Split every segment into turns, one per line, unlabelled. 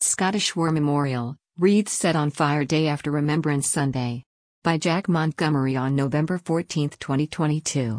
Scottish War Memorial, wreaths set on fire day after Remembrance Sunday. By Jack Montgomery on November 14, 2022.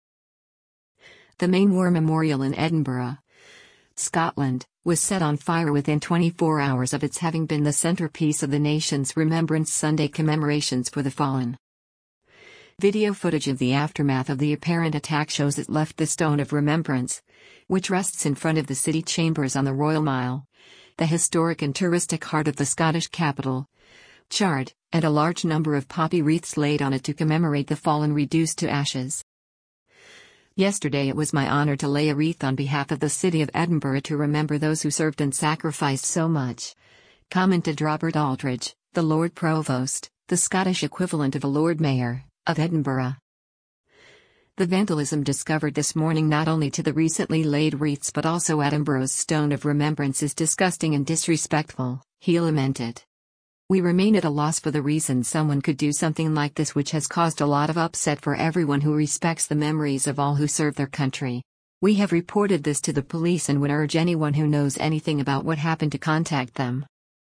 The main war memorial in Edinburgh, Scotland, was set on fire within 24 hours of its having been the centerpiece of the nation's Remembrance Sunday commemorations for the fallen. Video footage of the aftermath of the apparent attack shows it left the Stone of Remembrance, which rests in front of the city chambers on the Royal Mile, the historic and touristic heart of the Scottish capital, charred, and a large number of poppy wreaths laid on it to commemorate the fallen reduced to ashes. Yesterday it was my honor to lay a wreath on behalf of the city of Edinburgh to remember those who served and sacrificed so much, commented Robert Aldridge, the Lord Provost, the Scottish equivalent of a Lord Mayor, of Edinburgh. The vandalism discovered this morning not only to the recently laid wreaths but also Edinburgh's Stone of Remembrance is disgusting and disrespectful, he lamented. We remain at a loss for the reason someone could do something like this, which has caused a lot of upset for everyone who respects the memories of all who served their country. We have reported this to the police and would urge anyone who knows anything about what happened to contact them.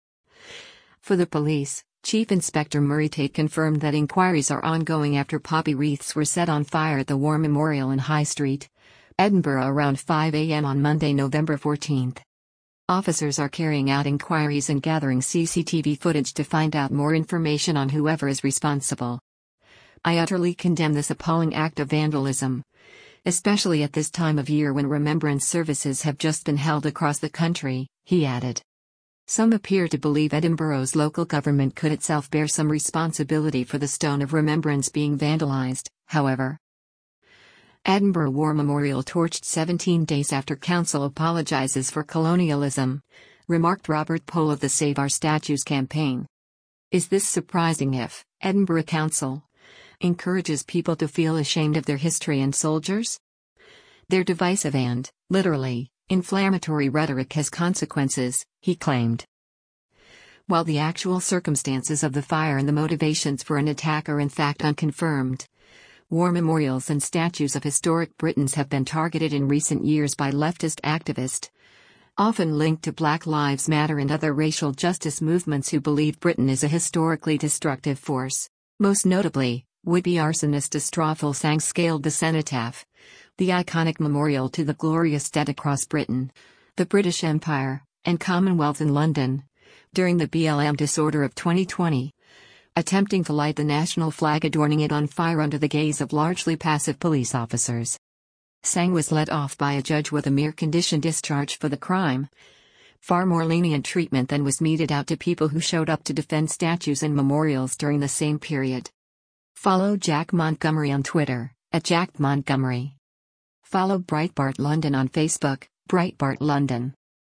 For the police, Chief Inspector Murray Tate confirmed that inquiries are ongoing after poppy wreaths were set on fire at the War Memorial in High Street, Edinburgh around 5 a.m. on Monday, November 14. Officers are carrying out inquiries and gathering CCTV footage to find out more information on whoever is responsible. I utterly condemn this appalling act of vandalism, especially at this time of year when remembrance services have just been held across the country, he added. Some appear to believe Edinburgh's local government could itself bear some responsibility for the Stone of Remembrance being vandalised, however. Edinburgh War Memorial torched 17 days after Council apologises for colonialism, remarked Robert Pole of the Save Our Statues campaign. Is this surprising if Edinburgh Council encourages people to feel ashamed of their history and soldiers? Their divisive and, literally, inflammatory rhetoric has consequences, he claimed. While the actual circumstances of the fire and the motivations for an attack are in fact unconfirmed, war memorials and statues of historic Britons have been targeted in recent years by leftist activists, often linked to Black Lives Matter and other racial justice movements who believe Britain is a historically destructive force. Most notably, would-be arsonist Astrophil Sang scaled the cenotaph, the iconic memorial to the glorious dead across Britain, the British Empire, and Commonwealth in London, during the BLM disorder of 2020, attempting to light the national flag, adorning it on fire under the gaze of largely passive police officers. Sang was let off by a judge with a mere condition discharge for the crime, far more lenient treatment than was meted out to people who showed up to defend statues and memorials during the same period. Follow Jack Montgomery on Twitter, @JackMontgomery. Follow Breitbart London on Facebook, Breitbart London.